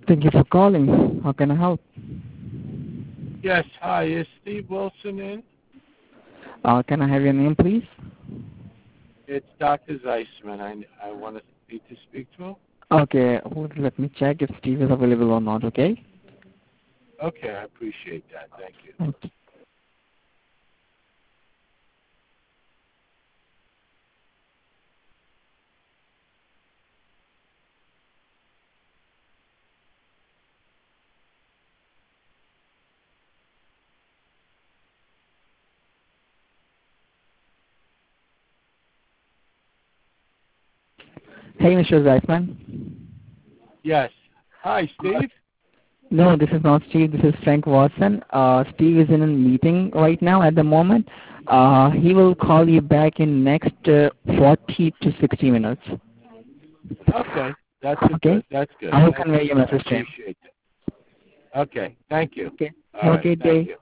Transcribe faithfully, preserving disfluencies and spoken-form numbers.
Thank you for calling. How can I help? Yes, hi. Is Steve Wilson in? Uh, can I have your name, please? It's Doctor Zeisman. I, I want to need to speak to him. Okay, hold- let me check if Steve is available or not, okay? Okay, I appreciate that. Thank you. Thank you. Hey, Mister Zeisman. Yes. Hi, Steve. No, this is not Steve. This is Frank Watson. Uh, Steve is in a meeting right now at the moment. Uh, he will call you back in next uh, forty to sixty minutes. Okay, that's a Okay? good. That's good. I will Thank convey you. your I message to him. appreciate it. Okay, thank you. Okay. All Have a right, great thank day. you.